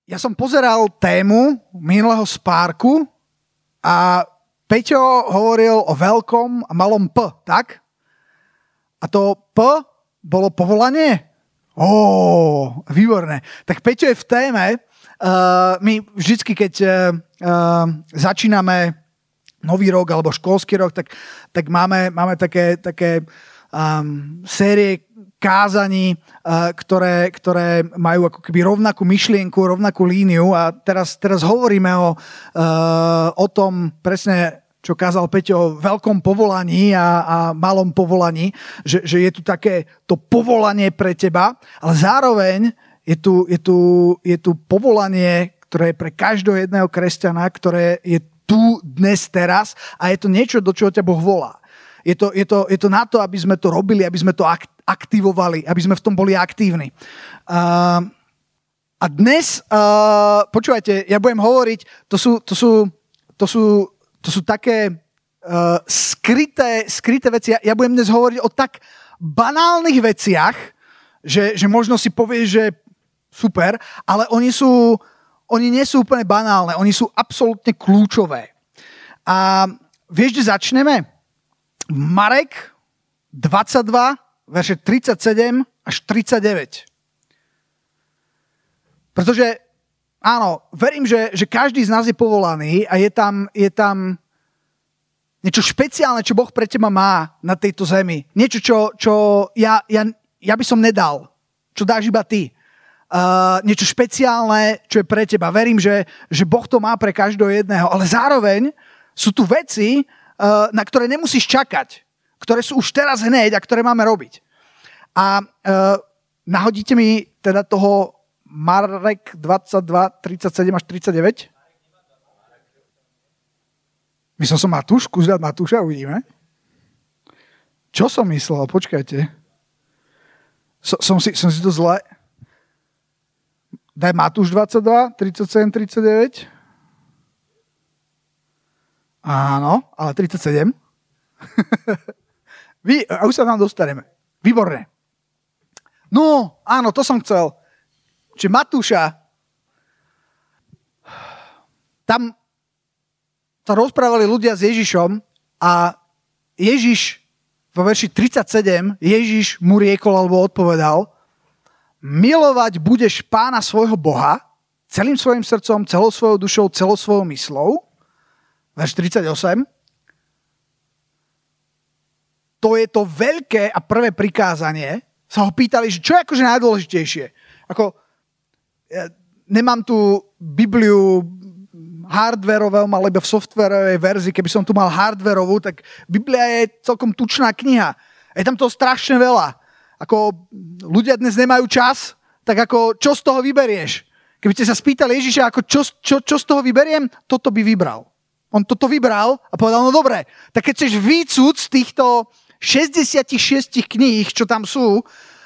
Ja som pozeral tému minulého Spárku a Peťo hovoril o veľkom a malom P, tak? A to P bolo povolanie? Výborné. Tak Peťo je v téme. My vždycky, keď začíname nový rok alebo školský rok, tak máme také série kázaní, ktoré majú ako keby rovnakú myšlienku, rovnakú líniu a teraz hovoríme o tom presne, čo kázal Peťo o veľkom povolaní a malom povolaní, že je tu také to povolanie pre teba, ale zároveň je tu povolanie, ktoré je pre každého jedného kresťana, ktoré je tu dnes teraz a je to niečo, do čoho ťa Boh volá. Je to na to, aby sme to robili, aby sme to aktivovali, aby sme v tom boli aktívni. A dnes, počúvajte, ja budem hovoriť, to sú také skryté veci. Ja budem dnes hovoriť o tak banálnych veciach, že možno si povieš, že super, ale oni nie sú úplne banálne, oni sú absolútne kľúčové. A vieš, kde začneme? Marek 22, verše 37 až 39. Pretože, áno, verím, že každý z nás je povolaný a je tam niečo špeciálne, čo Boh pre teba má na tejto zemi. Niečo, čo ja by som nedal, čo dáš iba ty. Niečo špeciálne, čo je pre teba. Verím, že Boh to má pre každého jedného, ale zároveň sú tu veci, na ktoré nemusíš čakať, ktoré sú už teraz hneď a ktoré máme robiť. A nahodíte mi teda toho Marek 22, 37 až 39? Myslel som Matúš, kúzľať Matúša, uvidíme. Čo som myslel? Počkajte. Som si to zle... Daj Matúš 22, 37, 39. Áno, ale 37. A už sa nám dostaneme. Výborné. No, áno, to som chcel. Čiže Matúša, tam sa rozprávali ľudia s Ježišom a Ježiš vo verši 37, Ježiš mu riekol alebo odpovedal: milovať budeš Pána svojho Boha celým svojim srdcom, celou svojou dušou, celou svojou myslou. Verš 38. To je to veľké a prvé prikázanie. Sa ho pýtali, že čo je akože najdôležitejšie. Ja nemám tu Bibliu hardwareovú, alebo v softwarovej verzii. Keby som tu mal hardwareovú, tak Biblia je celkom tučná kniha. Je tam toho strašne veľa. Ľudia dnes nemajú čas, tak čo z toho vyberieš? Keby ste sa spýtali Ježiša, čo z toho vyberiem, toto by vybral. On toto vybral a povedal, no dobre, tak keď chceš výcud z týchto 66 kníh, čo tam sú,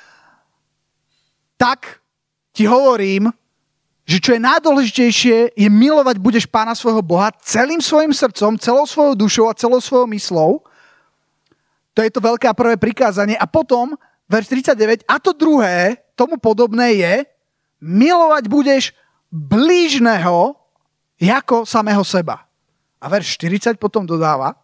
tak ti hovorím, že čo je najdôležitejšie, je milovať budeš Pána svojho Boha celým svojim srdcom, celou svojou dušou a celou svojou myslou. To je to veľké a prvé prikázanie. A potom, verš 39, a to druhé, tomu podobné je, milovať budeš blížneho ako samého seba. A verš 40 potom dodáva,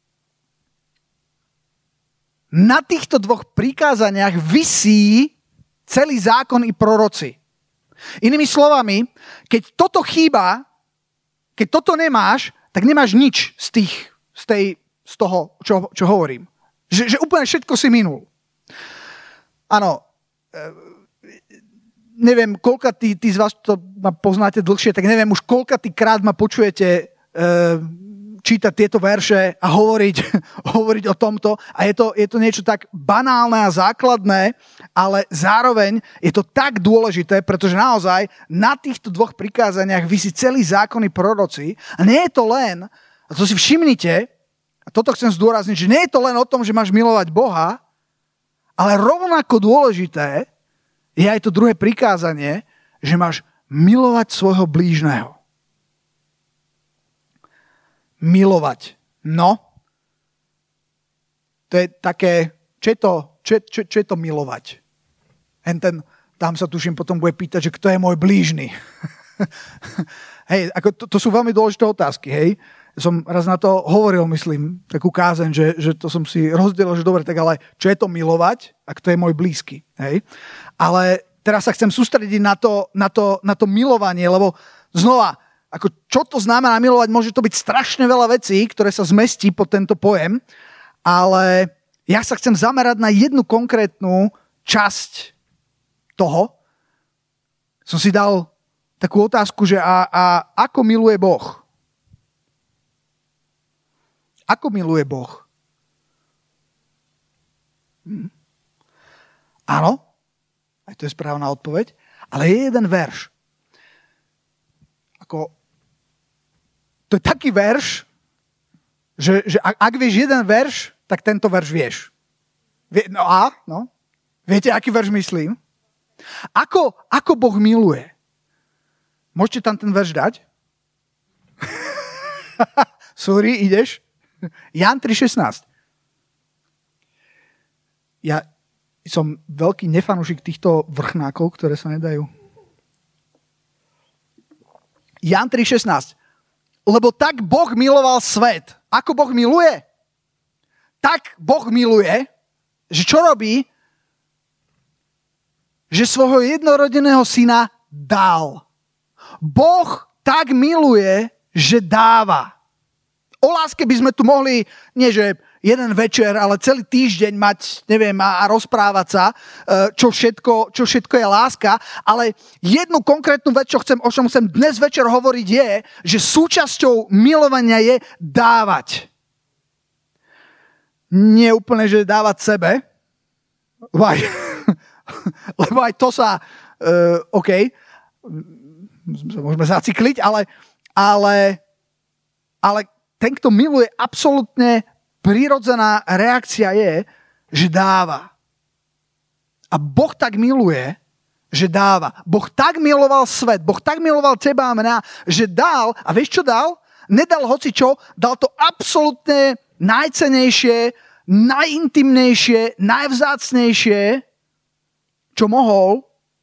na týchto dvoch prikázaniach visí celý zákon i proroci. Inými slovami, keď toto chýba, keď toto nemáš, tak nemáš nič z toho, čo hovorím. Že úplne všetko si minul. Áno, neviem, koľka tí z vás, to ma poznáte dlhšie, tak neviem už koľka krát ma počujete čítať tieto verše a hovoriť o tomto. A je to niečo tak banálne a základné, ale zároveň je to tak dôležité, pretože naozaj na týchto dvoch prikázaniach visí celý zákon i proroci. A nie je to len, a to si všimnite, a toto chcem zdôrazniť, že nie je to len o tom, že máš milovať Boha, ale rovnako dôležité je aj to druhé prikázanie, že máš milovať svojho blížneho. Milovať. No, to je také, čo je to milovať? Tam sa tuším potom bude pýtať, že kto je môj blížny. Hej, ako to sú veľmi dôležité otázky, hej. Som raz na to hovoril, myslím, takú kázeň, že to som si rozdielil, že dobre, tak ale čo je to milovať, ak to je môj blízky, hej. Ale teraz sa chcem sústrediť na to milovanie, lebo znova, ako čo to znamená milovať, môže to byť strašne veľa vecí, ktoré sa zmestí pod tento pojem, ale ja sa chcem zamerať na jednu konkrétnu časť toho. Som si dal takú otázku, že a ako miluje Boh? Ako miluje Boh? Áno, aj to je správna odpoveď, ale je jeden verš. To je taký verš, že ak vieš jeden verš, tak tento verš vieš. No. Viete, aký verš myslím? Ako Boh miluje? Môžete tam ten verš dať? Sorry, ideš? Ján 3.16. Ja som veľký nefanúšik týchto vrchnákov, ktoré sa nedajú. Ján 3.16. Lebo tak Boh miloval svet. Ako Boh miluje? Tak Boh miluje, že čo robí? Že svojho jednorodeného syna dal. Boh tak miluje, že dáva. O láske by sme tu mohli, nie že jeden večer, ale celý týždeň mať, neviem, a rozprávať sa, čo všetko je láska, ale jednu konkrétnu vec, o čom chcem dnes večer hovoriť je, že súčasťou milovania je dávať. Nie úplne, že dávať sebe, lebo aj to sa, OK, môžeme zacykliť, ale ten, kto miluje, absolútne prirodzená reakcia je, že dáva. A Boh tak miluje, že dáva. Boh tak miloval svet, Boh tak miloval teba a mňa, že dal, a vieš čo dal? Nedal hocičo, dal to absolútne najcenejšie, najintimnejšie, najvzácnejšie, čo mohol,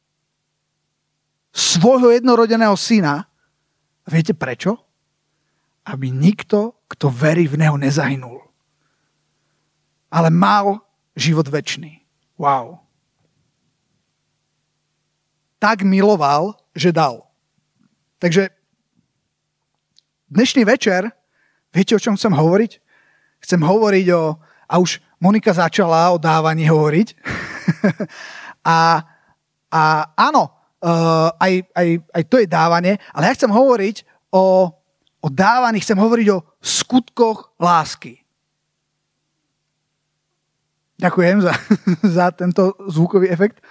svojho jednorodeného syna. A viete prečo? Aby nikto, kto verí v neho, nezahynul. Ale mal život večný. Wow. Tak miloval, že dal. Takže dnešný večer, viete, o čom chcem hovoriť? Chcem hovoriť a už Monika začala o dávaní hovoriť. a áno, aj to je dávanie, ale ja chcem hovoriť o dávaní, chcem hovoriť o skutkoch lásky. Ďakujem za tento zvukový efekt.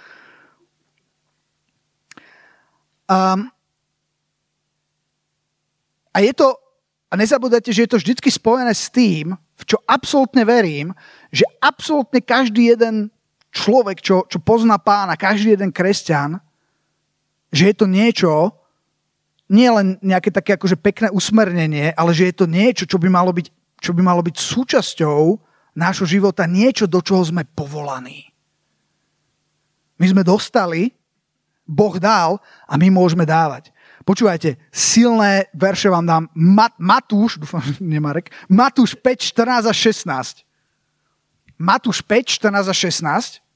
A nezabudajte, že je to vždy spojené s tým, v čo absolútne verím, že absolútne každý jeden človek, čo pozná Pána, každý jeden kresťan, že je to niečo, nie len nejaké také akože pekné usmernenie, ale že je to niečo, čo by malo byť súčasťou nášho života, niečo, do čoho sme povolaní. My sme dostali, Boh dal a my môžeme dávať. Počúvajte, silné verše vám dám. Matúš, dúfam, že nie Marek, Matúš 5, 14 a 16. Matúš 5, 14 a 16.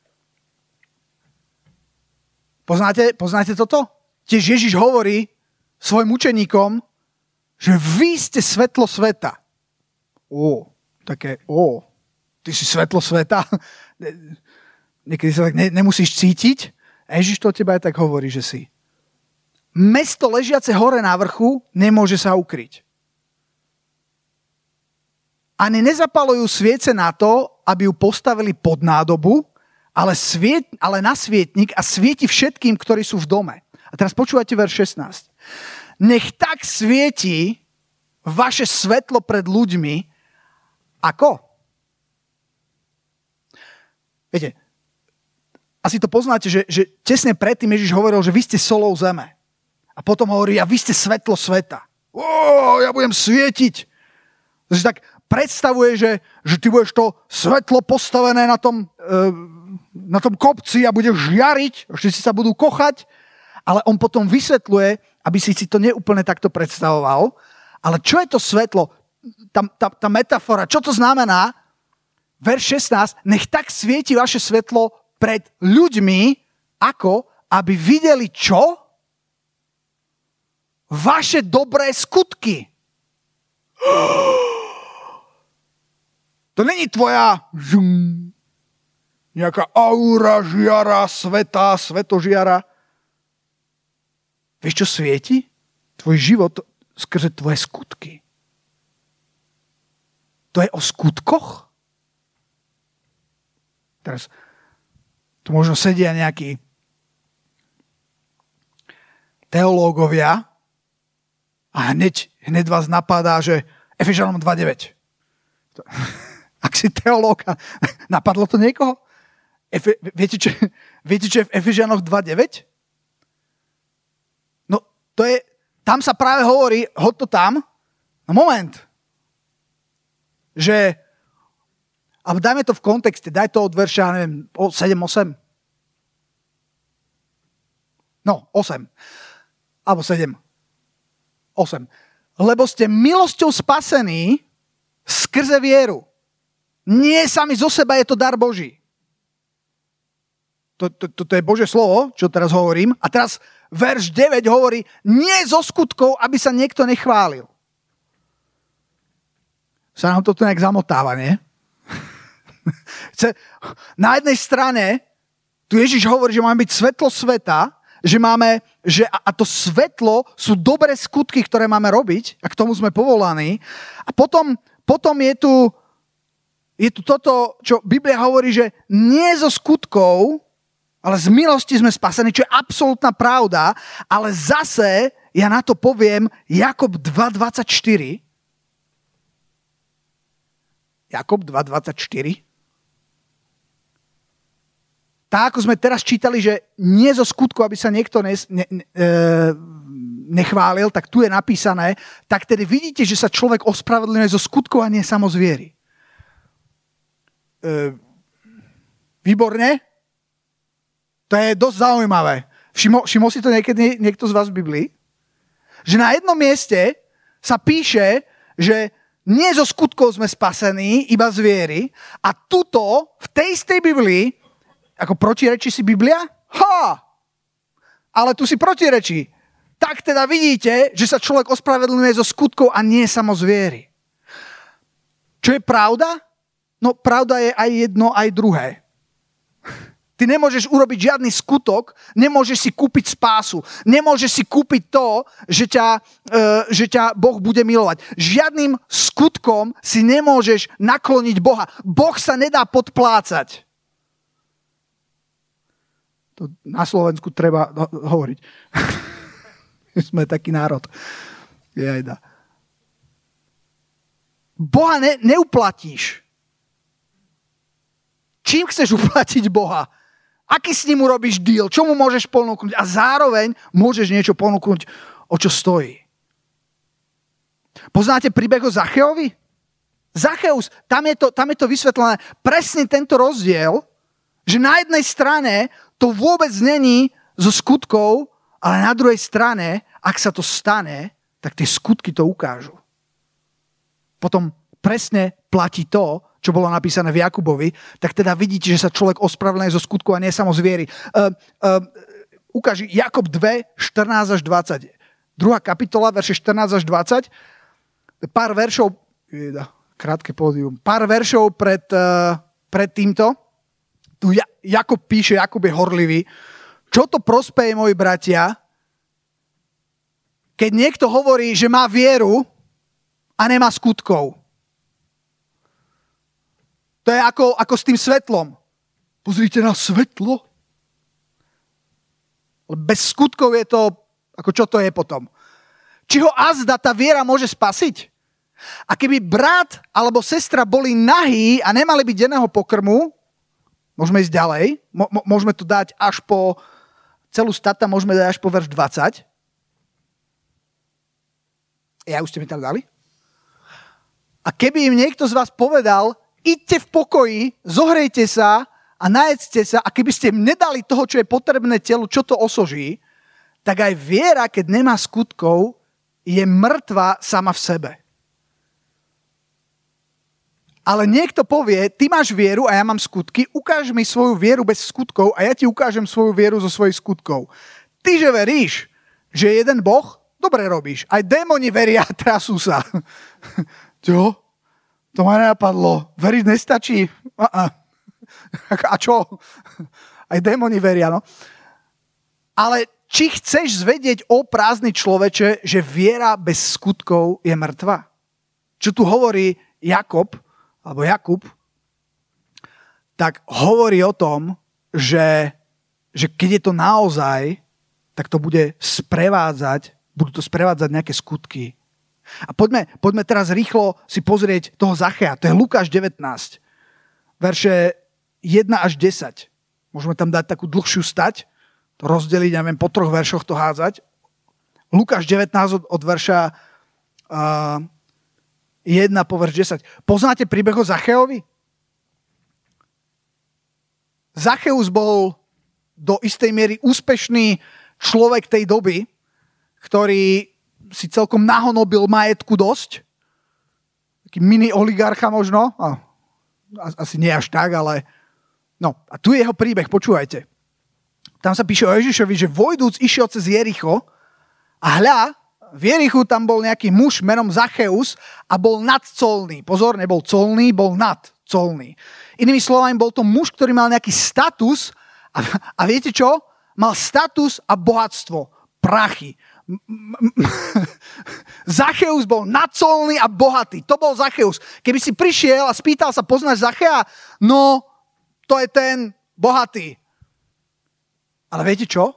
Poznáte toto? Tiež Ježiš hovorí svojim učeníkom, že vy ste svetlo sveta. Ty si svetlo sveta. Niekedy sa tak nemusíš cítiť. A Ježiš to od teba aj tak hovorí, že si. Mesto ležiace hore na vrchu nemôže sa ukryť. Ani nezapalujú sviece na to, aby ju postavili pod nádobu, ale na svietnik a svieti všetkým, ktorí sú v dome. A teraz počúvajte verš 16. Nech tak svieti vaše svetlo pred ľuďmi, ako? Viete, asi to poznáte, že tesne predtým Ježiš hovoril, že vy ste solou zeme. A potom hovorí, a vy ste svetlo sveta. Ja budem svietiť. To si tak predstavuje, že ty budeš to svetlo postavené na tom kopci a budeš žiariť, všetci sa budú kochať, ale on potom vysvetľuje a aby si to neúplne takto predstavoval. Ale čo je to svetlo? Tá metafora, čo to znamená? Verš 16, nech tak svieti vaše svetlo pred ľuďmi, ako aby videli čo? Vaše dobré skutky. To není tvoja nejaká aura, žiara, svetožiara. Vieš, čo svieti? Tvoj život skrze tvoje skutky. To je o skutkoch? Teraz tu možno sedia nejakí teológovia a hneď vás napadá, že Efežanom 2.9. Ak si teológ, napadlo to niekoho? Viete, čo je v Efežanoch 2.9? No, tam sa práve hovorí, hoď to tam, no moment, že, ale dajme to v kontexte, daj to od verša, neviem, 7-8. No, 8. Alebo 7. 8. Lebo ste milosťou spasení skrze vieru. Nie sami zo seba, je to dar Boží. To je Božie slovo, čo teraz hovorím. A teraz verš 9 hovorí, nie zo skutkov, aby sa niekto nechválil. Sa nám toto nejak zamotáva, nie? Na jednej strane, tu Ježiš hovorí, že máme byť svetlo sveta, a to svetlo sú dobré skutky, ktoré máme robiť, a k tomu sme povolaní. A potom je tu toto, čo Biblia hovorí, že nie zo skutkov, ale z milosti sme spasení, čo je absolútna pravda, ale zase ja na to poviem Jakob 2.24. Jakob 2.24. Tak, ako sme teraz čítali, že nie zo skutku, aby sa niekto nechválil, tak tu je napísané, tak tedy vidíte, že sa človek ospravedlňuje zo skutkov a nie samo z viery. Výborne? To je dosť zaujímavé. Všimol si to niekedy niekto z vás v Biblii? Že na jednom mieste sa píše, že nie zo skutkov sme spasení, iba z viery, a tuto, v tej istej Biblii, ako protirečí si Biblia? Ale tu si protirečí. Tak teda vidíte, že sa človek ospravedlňuje zo skutkov a nie samo z viery. Čo je pravda? No pravda je aj jedno, aj druhé. Ty nemôžeš urobiť žiadny skutok, nemôžeš si kúpiť spásu, nemôžeš si kúpiť to, že ťa Boh bude milovať. Žiadnym skutkom si nemôžeš nakloniť Boha. Boh sa nedá podplácať. To na Slovensku treba hovoriť. Sme taký národ. Jajda. Boha neuplatíš. Čím chceš uplatiť Boha? Aký s ním urobíš deal? Čo mu môžeš ponúknuť? A zároveň môžeš niečo ponúknuť, o čo stojí. Poznáte príbeh o Zacheovi? Zacheus, tam je to vysvetlené presne tento rozdiel, že na jednej strane to vôbec není zo skutkov, ale na druhej strane, ak sa to stane, tak tie skutky to ukážu. Potom presne platí to, čo bolo napísané v Jakubovi, tak teda vidíte, že sa človek ospravedlňuje zo skutkov a nie samo z viery. Ukáži Jakub 2, 14 až 20. 2. kapitola, verše 14 až 20. Pár veršov, krátke pódium, pár veršov pred týmto. Tu Jakub píše, Jakub je horlivý. Čo to prospeje, moji bratia, keď niekto hovorí, že má vieru a nemá skutkov? To je ako s tým svetlom. Pozrite na svetlo. Bez skutkov je to, ako čo to je potom? Či ho azda tá viera môže spasiť? A keby brat alebo sestra boli nahí a nemali by denného pokrmu, môžeme ísť ďalej, môžeme to dať až po, celú stata môžeme dať až po verš 20. Ja už ste mi tam dali. A keby im niekto z vás povedal, idte v pokoji, zohrejte sa a najedzte sa, a keby ste im nedali toho, čo je potrebné telu, čo to osoží, tak aj viera, keď nemá skutkov, je mŕtva sama v sebe. Ale niekto povie, ty máš vieru a ja mám skutky, ukáž mi svoju vieru bez skutkov a ja ti ukážem svoju vieru zo svojich skutkov. Ty, že veríš, že je jeden Boh, dobre robíš. Aj démoni veria a trasú sa. Čo? To ma nenapadlo. Veriť nestačí. A čo? Aj démoni veria, no. Ale či chceš zvedieť o prázdny človeče, že viera bez skutkov je mŕtva? Čo tu hovorí Jakub, tak hovorí o tom, že keď je to naozaj, tak to budú to sprevádzať nejaké skutky. A poďme teraz rýchlo si pozrieť toho Zachea. To je Lukáš 19, verše 1 až 10. Môžeme tam dať takú dlhšiu stať, to rozdeliť, neviem, po 3 veršoch to hádzať. Lukáš 19 od verša 1 po verš 10. Poznáte príbeh o Zacheovi? Zacheus bol do istej miery úspešný človek tej doby, ktorý si celkom nahonobil majetku dosť. Taký mini oligarcha možno. Asi nie až tak, ale... No, a tu je jeho príbeh, počúvajte. Tam sa píše o Ježišovi, že vojdúc išiel cez Jericho a hľa, v Jerichu tam bol nejaký muž menom Zacheus a bol nadcolný. Pozor, nebol colný, bol nadcolný. Inými slovami, bol to muž, ktorý mal nejaký status a viete čo? Mal status a bohatstvo. Prachy. Zacheus bol nadcolný a bohatý. To bol Zacheus. Keby si prišiel a spýtal sa, poznáš Zachea? No, to je ten bohatý. Ale viete čo?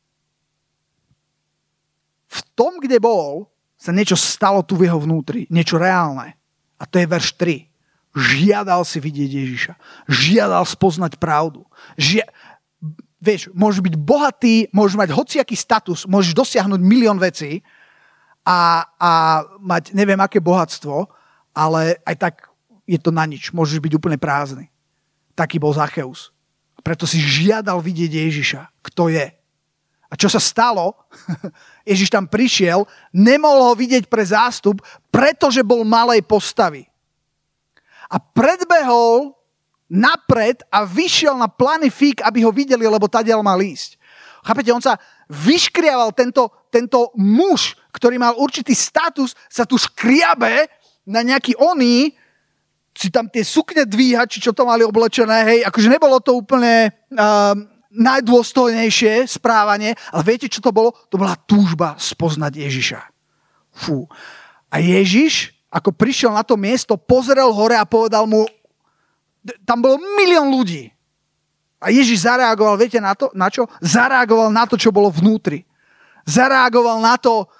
V tom, kde bol, sa niečo stalo tu v jeho vnútri. Niečo reálne. A to je verš 3. Žiadal si vidieť Ježiša. Žiadal spoznať pravdu. Vieš, môžeš byť bohatý, môžeš mať hociaký status, môžeš dosiahnuť milión vecí a mať neviem aké bohatstvo, ale aj tak je to na nič. Môžeš byť úplne prázdny. Taký bol Zacheus. Preto si žiadal vidieť Ježiša. Kto je? A čo sa stalo? Ježiš tam prišiel, nemohol ho vidieť pre zástup, pretože bol malej postavy. A predbehol napred a vyšiel na plany fík, aby ho videli, lebo tadiaľ mal ísť. Chápete, on sa vyškriaval, tento muž, ktorý mal určitý status, sa tu škriabe na nejaký oný, si tam tie sukne dvíha, či čo to mali oblečené, hej, akože nebolo to úplne najdôstojnejšie správanie, ale viete, čo to bolo? To bola túžba spoznať Ježiša. Fú. A Ježiš, ako prišiel na to miesto, pozrel hore a povedal mu, tam bolo milión ľudí. A Ježiš zareagoval, viete na to? Na čo? Zareagoval na to, čo bolo vnútri. Zareagoval na to,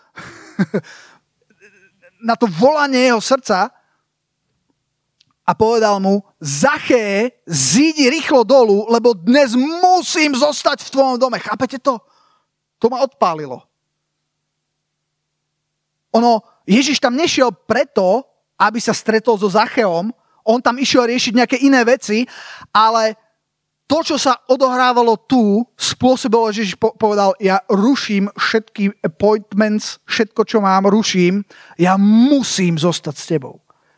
na to volanie jeho srdca a povedal mu, Zaché, zídi rýchlo dolu, lebo dnes musím zostať v tvojom dome. Chápete to? To ma odpálilo. Ježiš tam nešiel preto, aby sa stretol so Zacheom, on tam išiel riešiť nejaké iné veci, ale to, čo sa odohrávalo tu, spôsobilo, že Ježiš povedal, ja ruším všetky appointments, všetko, čo mám, ruším, ja musím zostať s tebou.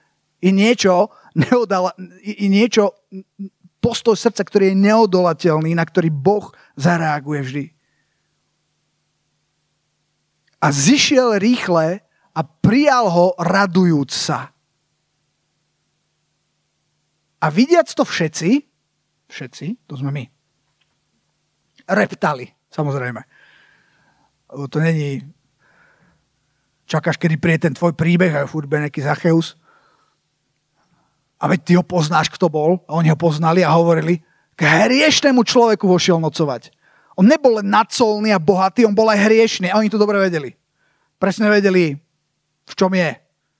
Postoj srdca, ktorý je neodolateľný, na ktorý Boh zareaguje vždy. A zišiel rýchle a prijal ho radujúc sa. A vidiac to všetci, to sme my, reptali, samozrejme. To není, čakáš, kedy príde ten tvoj príbeh a furt bude nejaký Zacheus. A veď ty ho poznáš, kto bol. A oni ho poznali a hovorili, k hriešnému človeku vošiel nocovať. On nebol len nadcolný a bohatý, on bol aj hriešný. A oni to dobre vedeli. Presne vedeli, v čom je.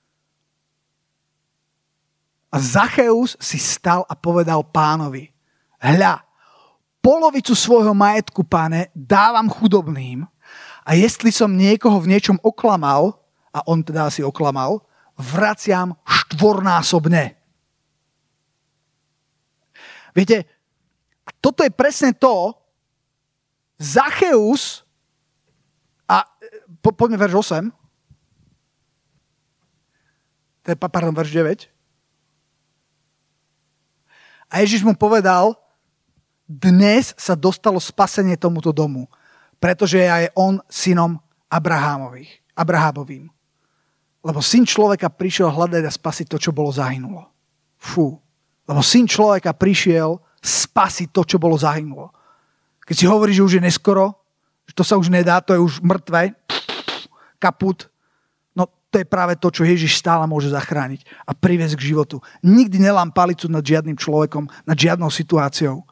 A Zacheus si stal a povedal Pánovi, hľa, polovicu svojho majetku, Páne, dávam chudobným a jestli som niekoho v niečom oklamal, a on teda asi oklamal, vraciam štvornásobne. Viete, toto je presne to, Zacheus poďme verš 8. Verš 9. A Ježiš mu povedal, dnes sa dostalo spasenie tomuto domu, pretože je aj on synom Abrahámovým. Lebo syn človeka prišiel hľadať a spasiť to, čo bolo zahynulo. Lebo syn človeka prišiel spasiť to, čo bolo zahynulo. Keď si hovorí, že už je neskoro, že to sa už nedá, to je už mŕtve, kaput, no to je práve to, čo Ježiš stále môže zachrániť a priviesť k životu. Nikdy nelám palicu nad žiadnym človekom, nad žiadnou situáciou.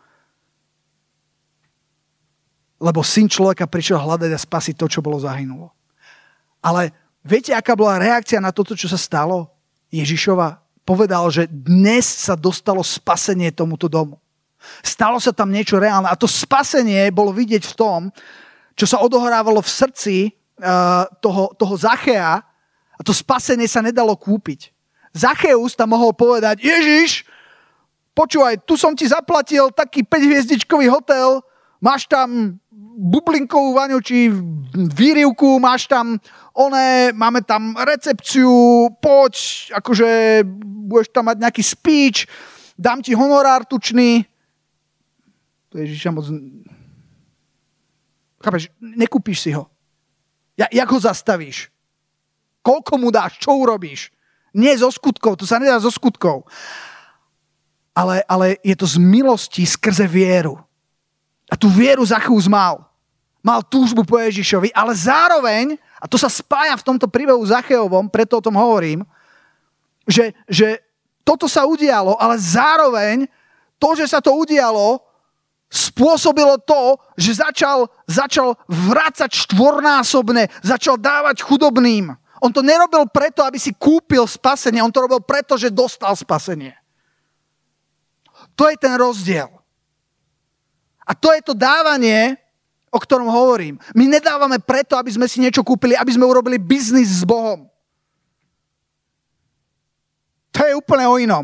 Lebo syn človeka prišiel hľadať a spasiť to, čo bolo zahynulo. Ale viete, aká bola reakcia na toto, čo sa stalo? Ježišova povedal, že dnes sa dostalo spasenie tomuto domu. Stalo sa tam niečo reálne a to spasenie bolo vidieť v tom, čo sa odohrávalo v srdci toho Zachea a to spasenie sa nedalo kúpiť. Zacheus tam mohol povedať, Ježiš, počúvaj, tu som ti zaplatil taký 5-hviezdičkový hotel, máš tam bublinkovú vaňu či výrivku, máš tam máme tam recepciu, poď, akože budeš tam mať nejaký speech, dám ti honorár tučný. To Ježiša moc... Chápeš, nekúpiš si ho. Jak ho zastavíš? Koľko mu dáš? Čo urobíš? Nie zo skutkov, to sa nedá zo skutkov. Ale je to z milosti skrze vieru. A tú vieru Zacheus mal. Mal túžbu po Ježišovi, ale zároveň, a to sa spája v tomto príbehu Zacheovom, preto o tom hovorím, že toto sa udialo, ale zároveň to, že sa to udialo, spôsobilo to, že začal vracať štvornásobne, začal dávať chudobným. On to nerobil preto, aby si kúpil spasenie, on to robil preto, že dostal spasenie. To je ten rozdiel. A to je to dávanie, o ktorom hovorím. My nedávame preto, aby sme si niečo kúpili, aby sme urobili biznis s Bohom. To je úplne o inom.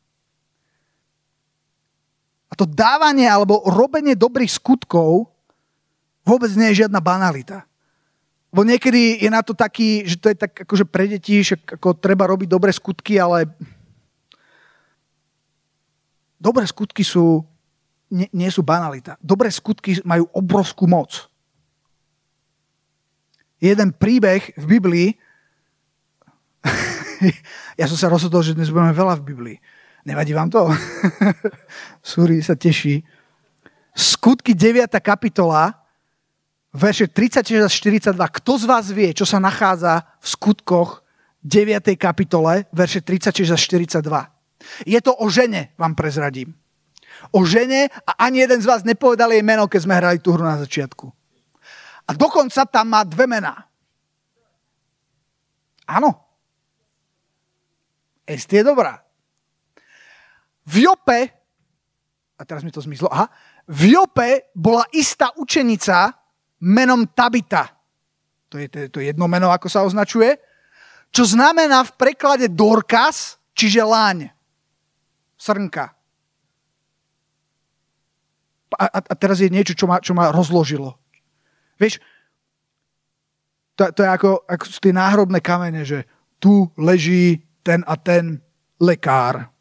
A to dávanie alebo robenie dobrých skutkov vôbec nie je žiadna banalita. Bo niekedy je na to taký, že to je tak akože pre deti, že ako treba robiť dobré skutky, ale dobré skutky nie sú banalita. Dobré skutky majú obrovskú moc. Jeden príbeh v Biblii, ja som sa rozhodol, že dnes budeme veľa v Biblii. Nevadí vám to? Súri sa teší. Skutky 9. kapitola, verše 36 až 42. Kto z vás vie, čo sa nachádza v skutkoch 9. kapitole, verše 36 až 42? Je to o žene, vám prezradím. O žene a ani jeden z vás nepovedal jej meno, keď sme hrali tú hru na začiatku. A dokonca tam má 2 mená. Áno. Esti je dobrá. V Jope, a teraz mi to zmizlo, v Jope bola istá učenica menom Tabita. To je jedno meno, ako sa označuje, čo znamená v preklade Dorcas, čiže laň. Srnka. A teraz je niečo, čo ma rozložilo. Vieš, to je ako sú tie náhrobné kamene, že tu leží ten a ten lekár.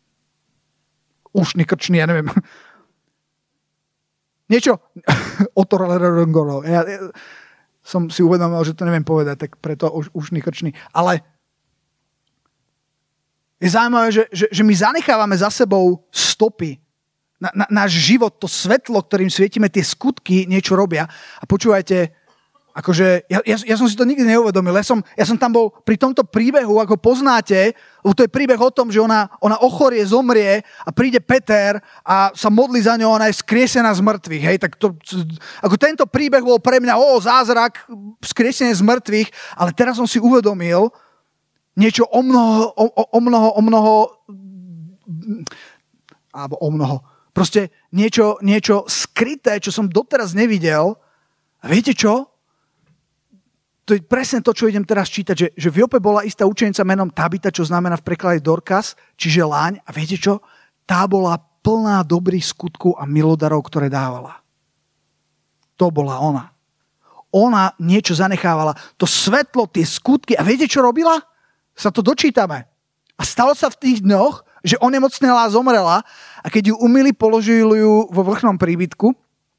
Ušný, krčný, ja neviem. Niečo. Otorlerongoro. Ja som si uvedomil, že to neviem povedať, tak preto ušný, krčný. Ale je zaujímavé, že my zanechávame za sebou stopy. Náš život, to svetlo, ktorým svietime, tie skutky niečo robia. A počúvajte, akože, ja som si to nikdy neuvedomil. Ja som tam bol pri tomto príbehu, ako poznáte, lebo to je príbeh o tom, že ona ochorie, zomrie a príde Peter a sa modlí za ňou, ona je skriesená z mŕtvych. Hej? Tak ako tento príbeh bol pre mňa zázrak, skriesenie z mŕtvych, ale teraz som si uvedomil niečo o mnoho. Proste niečo skryté, čo som doteraz nevidel. A viete čo? To je presne to, čo idem teraz čítať, že v Jope bola istá učenica menom Tabita, čo znamená v preklade Dorcas, čiže láň. A viete čo? Tá bola plná dobrých skutkov a milodarov, ktoré dávala. To bola ona. ona niečo zanechávala. To svetlo, tie skutky. A viete, čo robila? Sa to dočítame. A stalo sa v tých dňoch, že onemocnela a zomrela a keď ju umyli, položili ju vo vrchnom príbytku.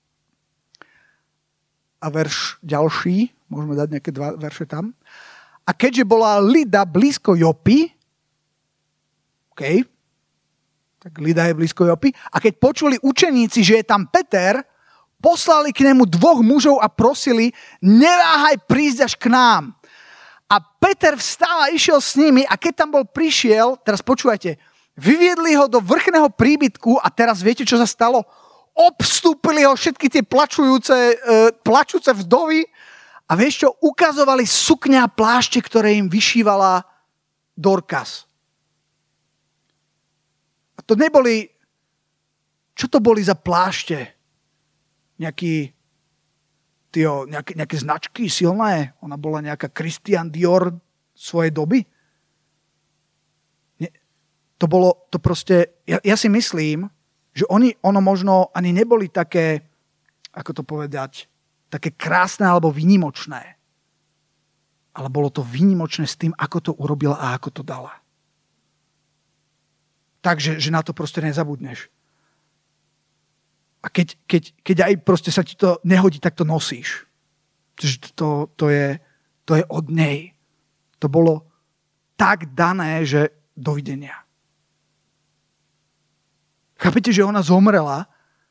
A verš ďalší, môžeme dať nejaké 2 verše tam. A keďže bola Lida blízko Jopy, OK, tak Lida je blízko Jopy, a keď počuli učeníci, že je tam Peter, poslali k nemu 2 mužov a prosili, neváhaj prísť až k nám. A Peter vstal a išiel s nimi a keď tam prišiel, teraz počúvajte, vyviedli ho do vrchného príbytku a teraz viete, čo sa stalo? Obstúpili ho všetky tie plačúce vdovy a vieš čo? Ukazovali sukňa a plášte, ktoré im vyšívala Dorkas. A to neboli... Čo to boli za plášte? Nejaké značky silné? Ona bola nejaká Christian Dior svojej doby? Nie, to proste... Ja si myslím, že ono možno ani neboli také, ako to povedať, také krásne alebo výnimočné. Ale bolo to výnimočné s tým, ako to urobila a ako to dala. Takže že na to proste nezabudneš. A keď aj proste sa ti to nehodí, tak to nosíš. To je od nej. To bolo tak dané, že dovidenia. Chápete, že ona zomrela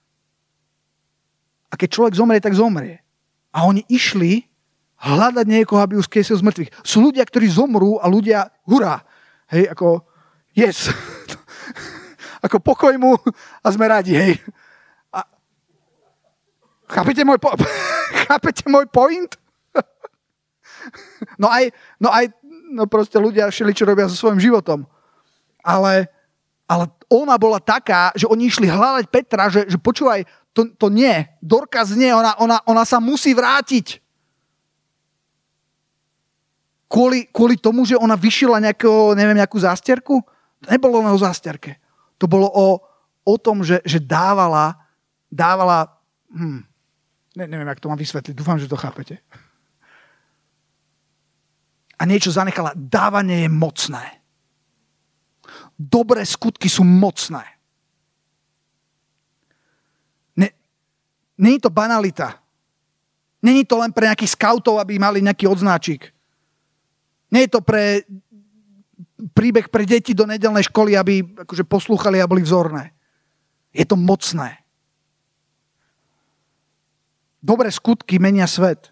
a keď človek zomrie, tak zomrie. A oni išli hľadať niekoho, aby ju skriesil z mŕtvych. Sú ľudia, ktorí zomrú a ľudia, hurá, hej, ako yes. Ako pokoj mu a sme radi, hej. A chápete môj point? No proste ľudia čo robia so svojím životom. Ale ona bola taká, že oni išli hľadať Petra, že počúvaj, to nie, Dorkas nie, ona sa musí vrátiť. Kvôli tomu, že ona vyšila nejakú zásterku? To nebolo len o zásterke. To bolo o tom, že dávala neviem, jak to mám vysvetliť, dúfam, že to chápete. A niečo zanechala. Dávanie je mocné. Dobré skutky sú mocné. Není to banalita. Není to len pre nejakých skautov, aby mali nejaký odznáčik. Nie je to príbeh pre deti do nedeľnej školy, aby akože poslúchali a boli vzorné. Je to mocné. Dobré skutky menia svet.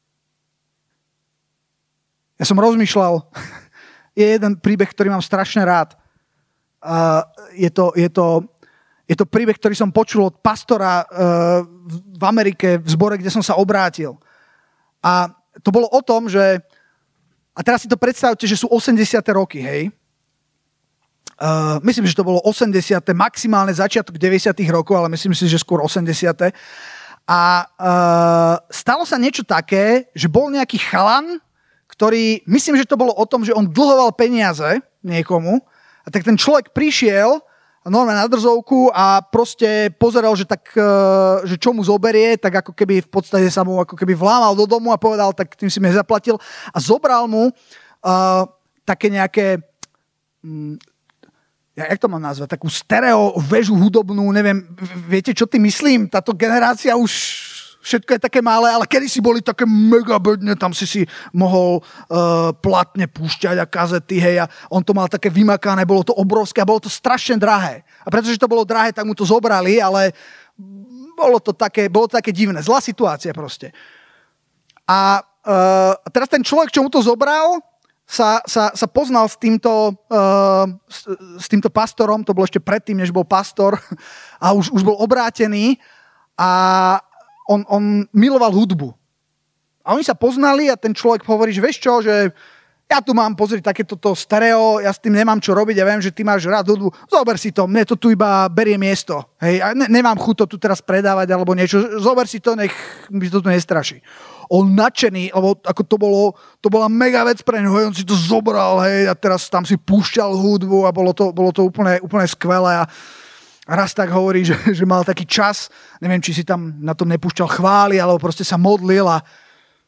Ja som rozmýšľal, je jeden príbeh, ktorý mám strašne rád. Je to príbeh, ktorý som počul od pastora v Amerike, v zbore, kde som sa obrátil. A to bolo o tom, že... A teraz si to predstavte, že sú 80. roky, hej. Myslím, že to bolo 80. maximálne začiatok 90. rokov, ale myslím si, že skôr 80. A stalo sa niečo také, že bol nejaký chalan, ktorý, myslím, že to bolo o tom, že on dlhoval peniaze niekomu a tak ten človek prišiel normálne na drzovku a proste pozeral, že čo mu zoberie, tak ako keby v podstate sa mu ako keby vlámal do domu a povedal, tak tým si mi zaplatil a zobral mu také nejaké jak to mám nazvať, takú stereo väžu hudobnú, neviem, viete, čo ty myslím? Táto generácia už všetko je také malé, ale kedysi boli také mega bedne, tam si mohol platne púšťať a kazety, hej, a on to mal také vymakané, bolo to obrovské a bolo to strašne drahé. A pretože to bolo drahé, tak mu to zobrali, ale bolo to také divné, zlá situácia proste. A teraz ten človek, čo mu to zobral, sa poznal s týmto pastorom, to bolo ešte predtým, než bol pastor, a už bol obrátený a on miloval hudbu. A oni sa poznali a ten človek hovorí, že vieš čo, že ja tu mám, pozri, takéto stereo, ja s tým nemám čo robiť, ja viem, že ty máš rád hudbu, zober si to, mne to tu iba berie miesto. Hej, a nemám chuť to tu teraz predávať alebo niečo, zober si to, nech mi to tu nestraší. On nadšený, lebo ako to bola mega vec pre ňoho, on si to zobral, hej, a teraz tam si púšťal hudbu a bolo to úplne skvelé a raz tak hovorí, že mal taký čas, neviem, či si tam na tom nepúšťal chvály, alebo proste sa modlil a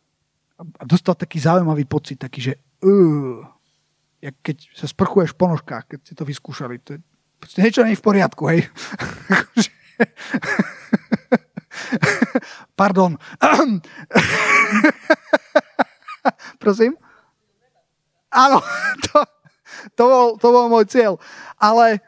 a dostal taký zaujímavý pocit, taký, že jak keď sa sprchuješ po nožkách, keď ste to vyskúšali. To je proste niečo nie je v poriadku, hej. Pardon. Prosím? Áno, to bol môj cieľ. Ale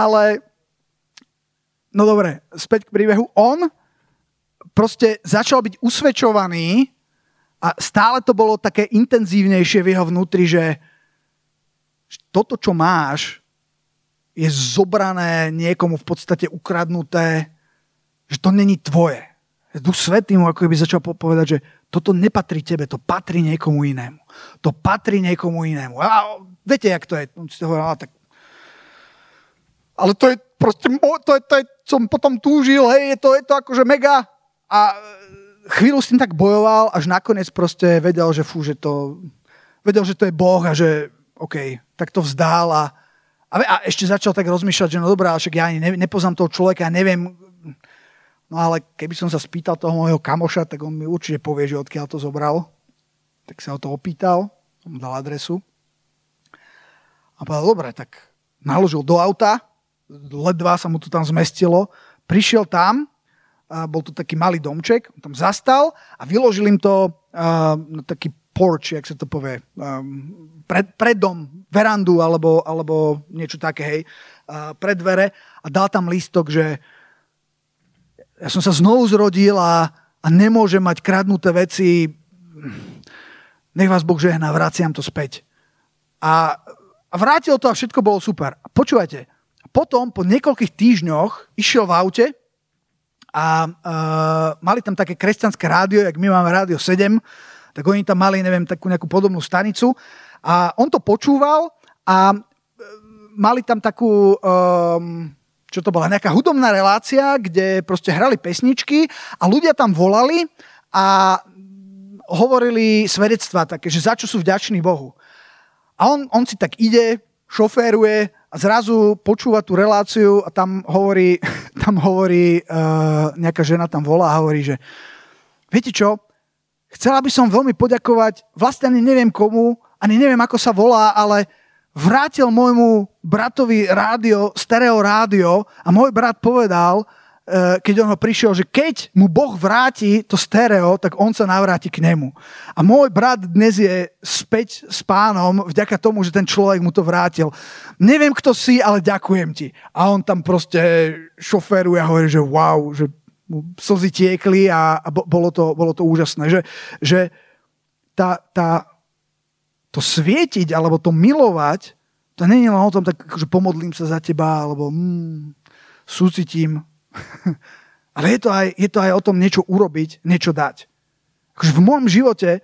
no dobre, späť k príbehu. On proste začal byť usvedčovaný a stále to bolo také intenzívnejšie v jeho vnútri, že toto, čo máš, je zobrané niekomu v podstate ukradnuté, že to není tvoje. Duch Svätý mu ako by začal povedať, že toto nepatrí tebe, to patrí niekomu inému. To patrí niekomu inému. A viete, jak to je? On si hovoril, tak... Ale to je proste, som potom túžil, hej, je to akože mega. A chvíľu s tým tak bojoval, až nakoniec proste vedel, že vedel, že to je Boh a že OK, tak to vzdál a ešte začal tak rozmýšľať, že no dobrá, však ja ani nepoznám toho človeka, ja neviem, no ale keby som sa spýtal toho môjho kamoša, tak on mi určite povie, že odkiaľ to zobral. Tak sa ho to opýtal, som mu dal adresu a povedal, dobre, tak naložil do auta, ledva sa mu to tam zmestilo, prišiel tam, bol to taký malý domček, on tam zastal a vyložil im to taký porch, jak sa to povie, pred dom, verandu alebo niečo také, hej, pred dvere a dal tam lístok, že ja som sa znovu zrodil a nemôžem mať kradnuté veci, nech vás Boh žehná, vraciam to späť. A vrátil to a všetko bolo super. A počúvajte, potom po niekoľkých týždňoch išiel v aute a mali tam také kresťanské rádio, jak my máme Rádio 7, tak oni tam mali, neviem, takú nejakú podobnú stanicu a on to počúval a mali tam takú, čo to bola, nejaká hudobná relácia, kde proste hrali pesničky a ľudia tam volali a hovorili svedectvá také, že za čo sú vďační Bohu. A on si tak ide, šoféruje a zrazu počúva tú reláciu a tam hovorí nejaká žena tam volá a hovorí, že viete čo, chcela by som veľmi poďakovať, vlastne ani neviem komu, ani neviem ako sa volá, ale vrátil môjmu bratovi stereo rádio a môj brat povedal, keď on ho prišiel, že keď mu Boh vráti to stereo, tak on sa navráti k nemu. A môj brat dnes je späť s Pánom vďaka tomu, že ten človek mu to vrátil. Neviem, kto si, ale ďakujem ti. A on tam proste šoféruje a hovorí, že wow, že slzy tiekli a bolo to úžasné. Že to svietiť alebo to milovať, to nie je len o tom, tak, že pomodlím sa za teba alebo súcitím. Ale je to aj o tom niečo urobiť, niečo dať. Akože v môjom živote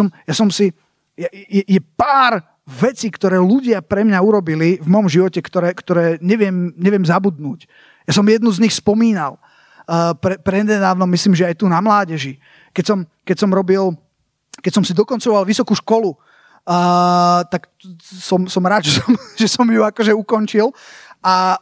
je pár vecí, ktoré ľudia pre mňa urobili v môjom živote, ktoré neviem zabudnúť. Ja som jednu z nich spomínal. Prednedávno, myslím, že aj tu na mládeži. Keď som si dokoncoval vysokú školu, tak som rád, že som ju akože ukončil a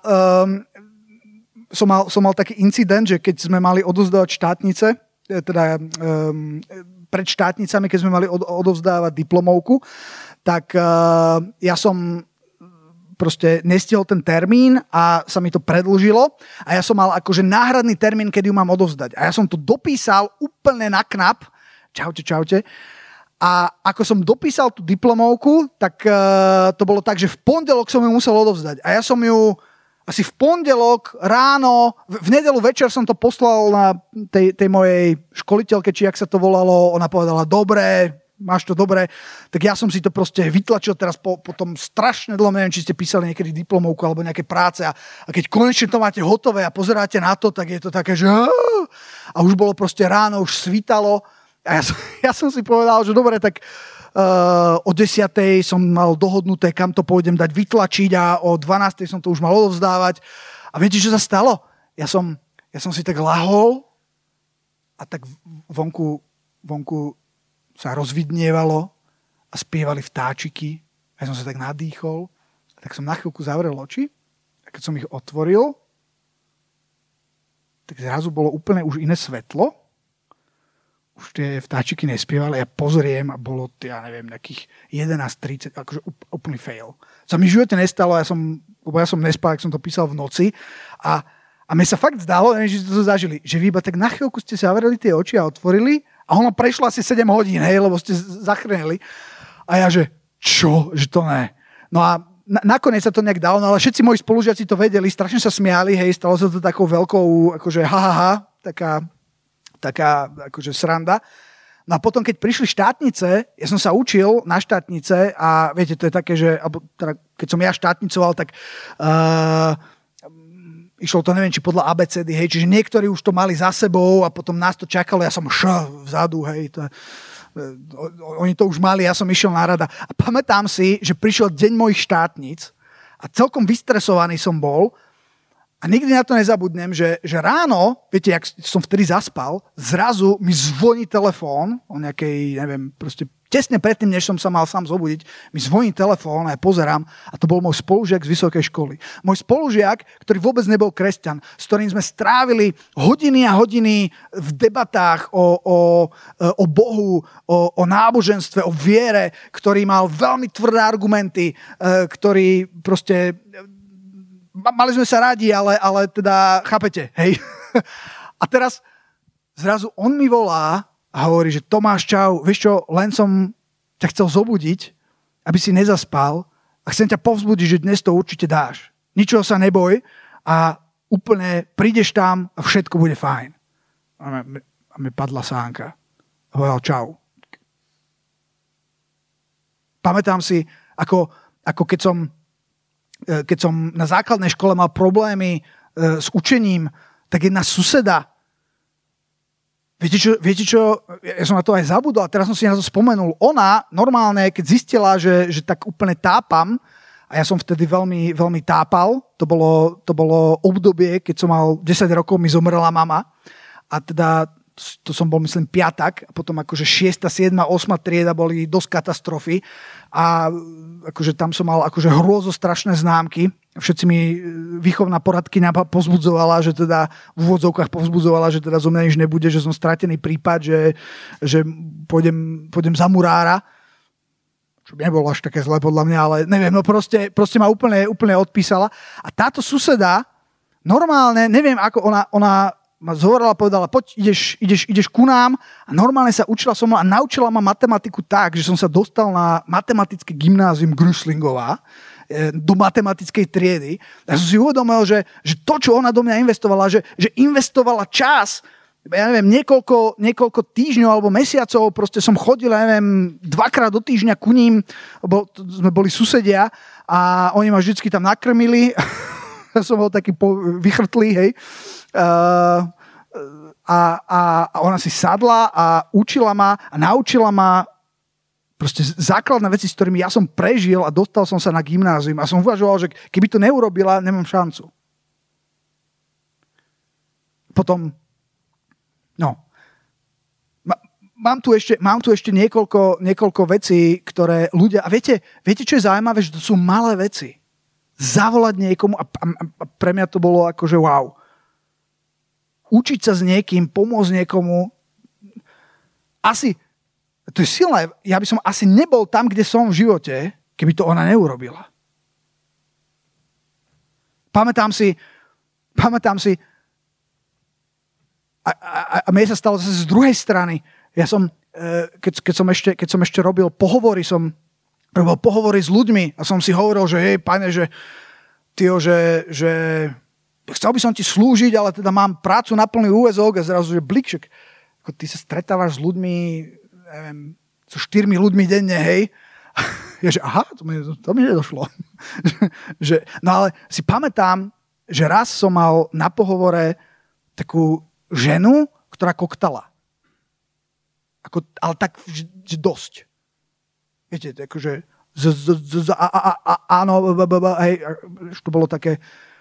som mal taký incident, že keď sme mali odovzdávať štátnice, teda pred štátnicami, keď sme mali odovzdávať diplomovku, tak ja som proste nestihol ten termín a sa mi to predĺžilo a ja som mal akože náhradný termín, kedy ju mám odovzdať. A ja som to dopísal úplne na knap. Čaute. A ako som dopísal tú diplomovku, tak to bolo tak, že v pondelok som ju musel odovzdať. A ja som ju asi v pondelok ráno, v nedeľu večer som to poslal na tej mojej školiteľke, či jak sa to volalo, ona povedala, dobre, máš to dobre, tak ja som si to proste vytlačil teraz po tom strašne dlho, neviem, či ste písali niekedy diplomovku alebo nejaké práce a keď konečne to máte hotové a pozeráte na to, tak je to také, že a už bolo proste ráno, už svítalo a ja som si povedal, že dobre, tak o 10:00 som mal dohodnuté, kam to pôjdem dať vytlačiť a o 12:00 som to už mal odovzdávať. A viete, čo sa stalo? Ja som si tak lahol a tak vonku sa rozvidnievalo a spievali vtáčiky. A ja som sa tak nadýchol. A tak som na chvíľku zavrel oči a keď som ich otvoril, tak zrazu bolo úplne už iné svetlo. už tie vtáčiky nespievali, ja pozriem a bolo, ja neviem, nejakých 11:30, akože úplný fail. Sa mi v živote nestalo, lebo ja som nespal, ak som to písal v noci a mne sa fakt zdalo, že ste to zažili, že vy iba tak na chvíľku ste sa zavreli tie oči a otvorili a ono prešlo asi 7 hodín, hej, lebo ste zachránili. A ja, že čo? Že to ne. No a nakoniec sa to nejak dalo, no ale všetci moji spolužiaci to vedeli, strašne sa smiali, hej, stalo sa to takou veľkou, akože taká akože sranda. No a potom, keď prišli štátnice, ja som sa učil na štátnice a viete, to je také, že teda, keď som ja štátnicoval, tak išlo to, neviem, či podľa ABCD, hej, čiže niektorí už to mali za sebou a potom nás to čakalo, ja som vzadu, hej, oni to už mali, ja som išiel na rada. A pamätám si, že prišiel deň mojich štátnic a celkom vystresovaný som bol. A nikdy na to nezabudnem, že ráno, viete, jak som vtedy zaspal, zrazu mi zvoní telefón o nejakej, neviem, proste tesne predtým, než som sa mal sám zobudiť, mi zvoní telefón a ja pozerám a to bol môj spolužiak z vysokej školy. Môj spolužiak, ktorý vôbec nebol kresťan, s ktorým sme strávili hodiny a hodiny v debatách o Bohu, o náboženstve, o viere, ktorý mal veľmi tvrdé argumenty, ktorý proste... Mali sme sa radi, ale teda, chápete, hej. A teraz zrazu on mi volá a hovorí, že Tomáš, čau, vieš čo, len som ťa chcel zobudiť, aby si nezaspal a chcem ťa povzbudiť, že dnes to určite dáš. Ničoho sa neboj a úplne prídeš tam a všetko bude fajn. A mi padla sánka. A hovoril, čau. Pamätám si, ako keď som na základnej škole mal problémy s učením, tak jedna suseda, viete čo, ja som na to aj zabudol a teraz som si na to spomenul. Ona normálne, keď zistila, že tak úplne tápam, a ja som vtedy veľmi, veľmi tápal, to bolo obdobie, keď som mal 10 rokov, mi zomrela mama a teda to som bol, myslím, piatak a potom akože 6., 7., 8. trieda boli dosť katastrofy a akože tam som mal akože hrôzostrašné známky. Všetci mi výchovná poradkyňa povzbudzovala, že teda v úvodzovkách povzbudzovala, že teda zo mňa nič nebude, že som stratený prípad, že pôjdem za murára. Čo by nebolo až také zlé podľa mňa, ale neviem, no proste ma úplne odpísala. A táto suseda normálne, neviem ako ona ma zhovorila a povedala, poď, ideš ku nám a normálne sa učila so mnou a naučila ma matematiku tak, že som sa dostal na matematické gymnázium Grüslingová do matematickej triedy. Ja som si uvedomil, že to, čo ona do mňa investovala, že investovala čas, ja neviem, niekoľko týždňov alebo mesiacov, proste som chodil, ja neviem, 2-krát do týždňa ku ním, lebo sme boli susedia a oni ma vždycky tam nakrmili. Ja som bol taký vychrtlý, hej. A ona si sadla a učila ma a naučila ma proste základné veci, s ktorými ja som prežil a dostal som sa na gymnázium a som uvažoval, že keby to neurobila, nemám šancu. Potom, mám tu ešte niekoľko vecí, ktoré ľudia, a viete, čo je zaujímavé, že to sú malé veci. Zavolať niekomu a pre mňa to bolo akože wow. Učiť sa s niekým, pomôcť niekomu. Asi, to je silné, ja by som asi nebol tam, kde som v živote, keby to ona neurobila. Pamätám si a mne sa stalo zase z druhej strany. Ja som, keď som ešte robil pohovory, s ľuďmi a som si hovoril, že hej, pane, že chcel by som ti slúžiť, ale teda mám prácu na plný úväzok a zrazu, že blikšek, ako ty sa stretávaš s ľuďmi, neviem, so 4 ľuďmi denne, hej. Ja, že aha, to mi nedošlo. No ale si pamätám, že raz som mal na pohovore takú ženu, ktorá koktala. Ale tak, že dosť. Viete, akože áno, hej, to bolo také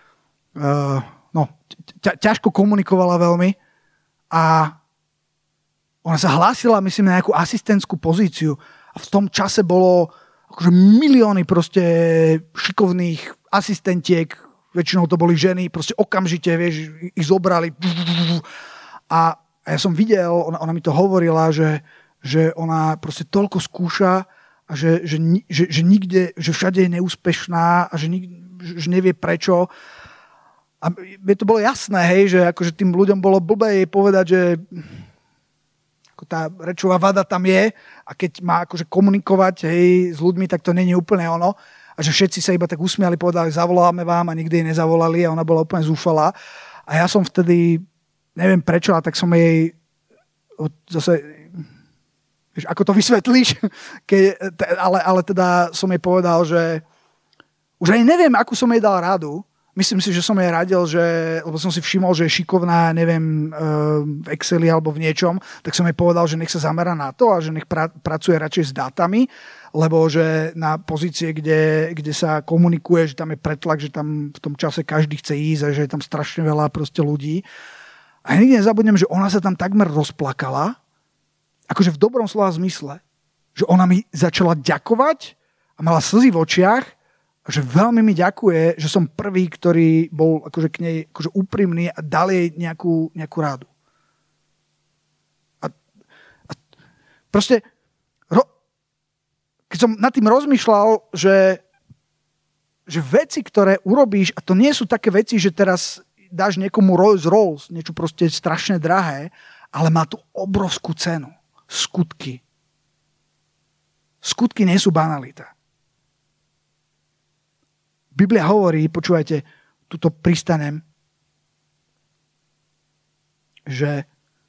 ťažko komunikovala veľmi a ona sa hlásila, myslím, na nejakú asistentskú pozíciu a v tom čase bolo akože milióny proste šikovných asistentiek, väčšinou to boli ženy, proste okamžite, vieš, ich zobrali a A ja som videl, ona mi to hovorila, že ona proste toľko skúša a že nikde, že všade je neúspešná a že nevie prečo. A mne to bolo jasné, hej, že akože tým ľuďom bolo blbé jej povedať, že ako tá rečová vada tam je a keď má akože komunikovať, hej, s ľuďmi, tak to není úplne ono. A že všetci sa iba tak usmiali, povedali, zavoláme vám a nikdy jej nezavolali a ona bola úplne zúfalá. A ja som vtedy, neviem prečo, a tak som jej zase, vieš, ako to vysvetlíš? Ale teda som jej povedal, že už ani neviem, akú som jej dal radu. Myslím si, že som jej radil, lebo som si všimol, že je šikovná, neviem, v Exceli alebo v niečom, tak som jej povedal, že nech sa zamerá na to a že nech pracuje radšej s dátami, lebo že na pozície, kde sa komunikuje, že tam je pretlak, že tam v tom čase každý chce ísť a že je tam strašne veľa proste ľudí. A ja nikdy nezabudnem, že ona sa tam takmer rozplakala, akože v dobrom slova zmysle, že ona mi začala ďakovať a mala slzy v očiach a že veľmi mi ďakuje, že som prvý, ktorý bol akože k nej akože úprimný a dal jej nejakú rádu. A proste keď som nad tým rozmýšľal, že veci, ktoré urobíš, a to nie sú také veci, že teraz dáš niekomu Rolls, niečo proste strašne drahé, ale má tu obrovskú cenu. Skutky. Skutky nie sú banalita. Biblia hovorí, počúvajte, tuto pristanem, že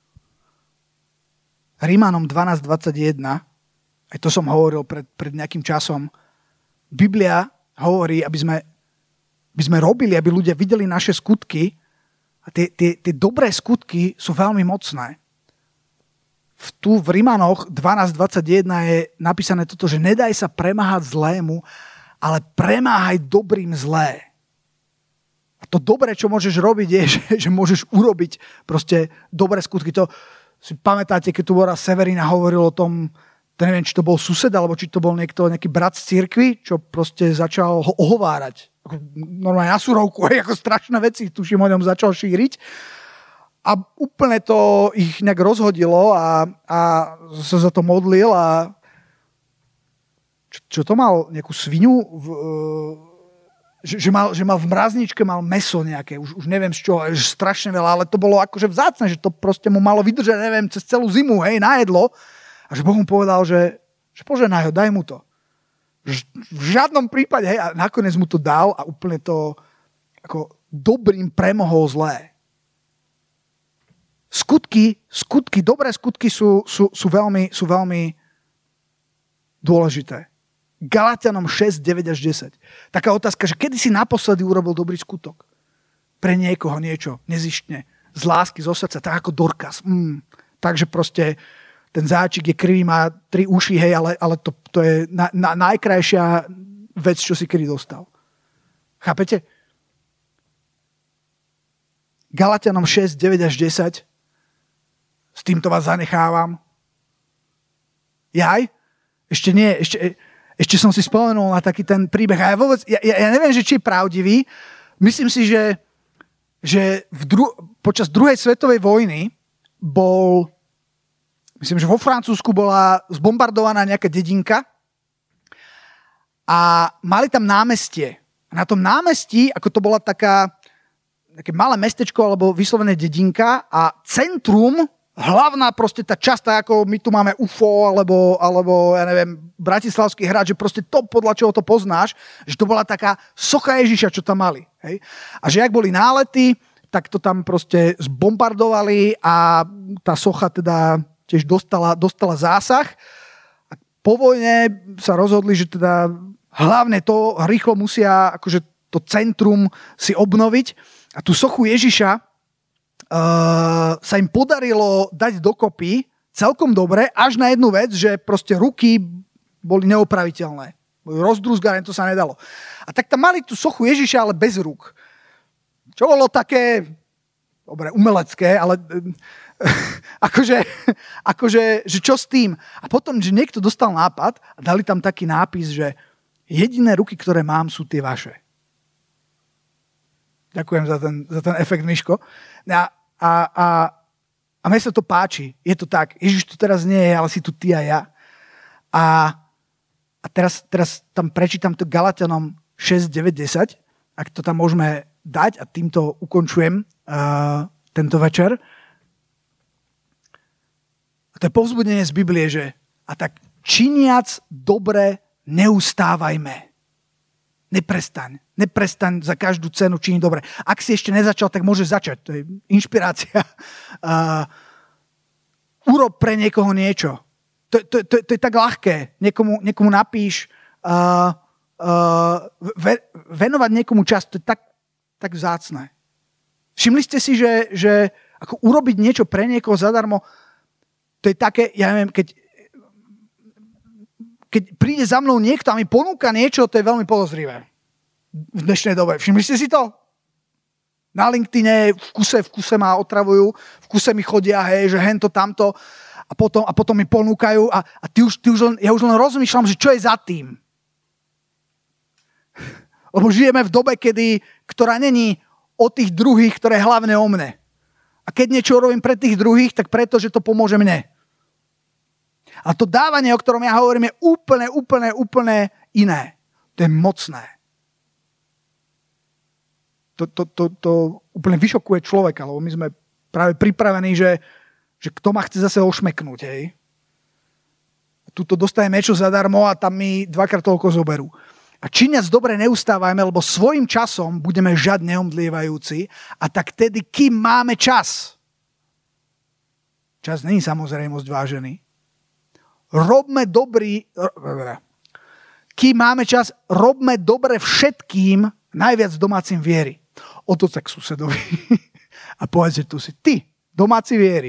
Rímanom 12:21, aj to som hovoril pred nejakým časom, Biblia hovorí, aby sme robili, aby ľudia videli naše skutky a tie dobré skutky sú veľmi mocné. Tu v Rímanoch 12:21 je napísané toto, že nedaj sa premáhať zlému, ale premáhaj dobrým zlé. A to dobré, čo môžeš robiť, je, že môžeš urobiť proste dobré skutky. To si pamätáte, keď tu Severina hovoril o tom, to neviem, či to bol sused, alebo či to bol nejaký brat z cirkvi, čo proste začal ho ohovárať. Normálne na surovku, ako strašné veci, tuším, o ňom začal šíriť. A úplne to ich nejak rozhodilo a sa za to modlil a čo to mal? Nejakú svinu? Že mal v mrazničke mal mäso nejaké, už neviem z čoho, strašne veľa, ale to bolo akože vzácne, že to proste mu malo vydržať, neviem, cez celú zimu, hej, na jedlo. A že Boh mu povedal, že poženaj ho, daj mu to. V žiadnom prípade, hej, a nakoniec mu to dal a úplne to ako dobrým premohol zlé. Skutky, dobré skutky sú veľmi dôležité. Galatianom 6, 9 až 10. Taká otázka, že kedy si naposledy urobil dobrý skutok? Pre niekoho niečo, nezištne, z lásky, zo srdca, tak ako Dorcas. Takže proste ten záčik je krivý, má 3 uši, hej, ale to je najkrajšia vec, čo si kedy dostal. Chápete? Galatianom 6, 9 až 10. S týmto vás zanechávam. Jaj? Ešte nie, ešte som si spomenul na taký ten príbeh. A ja neviem, že či je pravdivý. Myslím si, že počas druhej svetovej vojny myslím, že vo Francúzsku bola zbombardovaná nejaká dedinka a mali tam námestie. A na tom námestí, ako to bola také malé mestečko alebo vyslovené dedinka a centrum, hlavná proste tá časť, ako my tu máme UFO, alebo ja neviem, Bratislavský hrad, že proste to, podľa čoho to poznáš, že to bola taká socha Ježiša, čo tam mali. Hej? A že ak boli nálety, tak to tam proste zbombardovali a tá socha teda tiež dostala zásah. A po vojne sa rozhodli, že teda hlavne to rýchlo musia akože to centrum si obnoviť a tú sochu Ježiša sa im podarilo dať dokopy celkom dobre, až na jednu vec, že proste ruky boli neopraviteľné. Boli rozdruzgané, to sa nedalo. A tak tam mali tú sochu Ježiša, ale bez rúk. Čo bolo také, dobre, umelecké, ale akože, že čo s tým? A potom, že niekto dostal nápad a dali tam taký nápis, že jediné ruky, ktoré mám, sú tie vaše. Ďakujem za ten efekt, Miško. A A mne sa to páči. Je to tak. Ježiš tu teraz nie je, ale si tu ty a ja. A teraz tam prečítam to Galatianom 6, 9, 10. Ak to tam môžeme dať a týmto ukončujem tento večer. A to je povzbudenie z Biblie, že a tak činiac dobre neustávajme. Neprestaň za každú cenu činiť dobre. Ak si ešte nezačal, tak môžeš začať. To je inšpirácia. Urob pre niekoho niečo. To je tak ľahké. Niekomu napíš, venovať niekomu čas, to je tak vzácne. Všimli ste si, že ako urobiť niečo pre niekoho zadarmo, to je také, ja neviem, keď príde za mnou niekto a mi ponúka niečo, to je veľmi podozrivé. V dnešnej dobe. Všimli ste si to? Na LinkedIne v kuse ma otravujú, v kuse mi chodia, hej, že hento, tamto a potom mi ponúkajú a ja už len rozmýšľam, že čo je za tým. Lebo žijeme v dobe, ktorá není o tých druhých, ktoré je hlavne o mne. A keď niečo robím pre tých druhých, tak preto, že to pomôže mne. A to dávanie, o ktorom ja hovorím, je úplne iné. To je mocné. To úplne vyšokuje človeka, lebo my sme práve pripravení, že kto ma chce zase ošmeknúť. Hej? Tuto dostajem niečo zadarmo a tam mi dvakrát toľko zoberú. A činiac dobre neustávajme, lebo svojim časom budeme žať neomdlievajúci a tak tedy, kým máme čas. Čas není samozrejmosť vážený. Kým máme čas, robme dobre všetkým, najviac domácim viery. Otoč sa k susedovi a povedz, že tu si ty, domáci viery.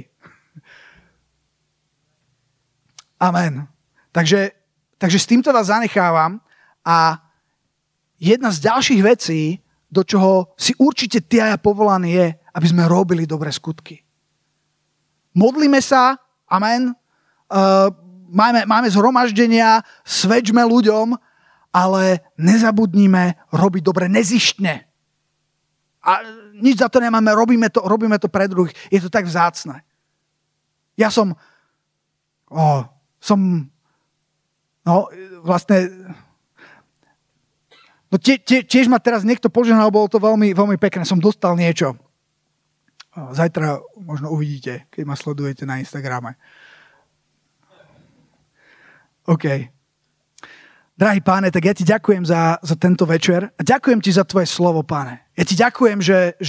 Amen. Takže s týmto vás zanechávam a jedna z ďalších vecí, do čoho si určite ty a ja povolaný je, aby sme robili dobré skutky. Modlíme sa, amen, máme zhromaždenia, svedčme ľuďom, ale nezabudnime robiť dobre nezištne. A nič za to nemáme, robíme to pre druhých. Je to tak vzácne. Ja tiež ma teraz niekto požehnal, bolo to veľmi, veľmi pekné. Som dostal niečo. Zajtra možno uvidíte, keď ma sledujete na Instagrame. OK. Drahý Páne, tak ja ti ďakujem za tento večer a ďakujem ti za tvoje slovo, Páne. Ja ti ďakujem,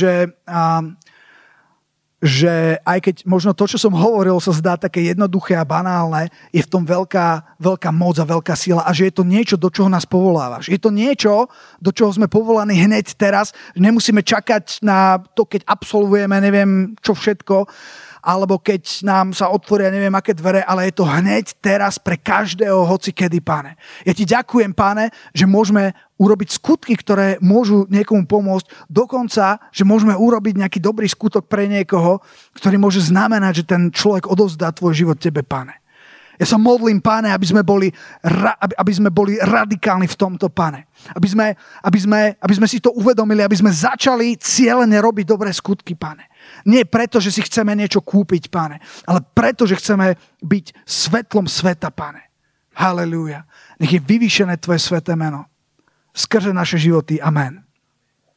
že aj keď možno to, čo som hovoril, sa zdá také jednoduché a banálne, je v tom veľká moc a veľká sila a že je to niečo, do čoho nás povolávaš. Je to niečo, do čoho sme povolaní hneď teraz, že nemusíme čakať na to, keď absolvujeme neviem čo všetko, alebo keď nám sa otvoria neviem aké dvere, ale je to hneď teraz pre každého, hoci kedy, Páne. Ja ti ďakujem, Páne, že môžeme urobiť skutky, ktoré môžu niekomu pomôcť, dokonca, že môžeme urobiť nejaký dobrý skutok pre niekoho, ktorý môže znamenať, že ten človek odovzdá tvoj život tebe, Páne. Ja sa modlím, Páne, aby sme boli radikálni v tomto, Páne. Aby sme si to uvedomili, aby sme začali cieľene robiť dobré skutky, Páne. Nie preto, že si chceme niečo kúpiť, Páne, ale preto, že chceme byť svetlom sveta, Páne. Halelúja. Nech je vyvýšené tvoje sveté meno. Skrze naše životy. Amen.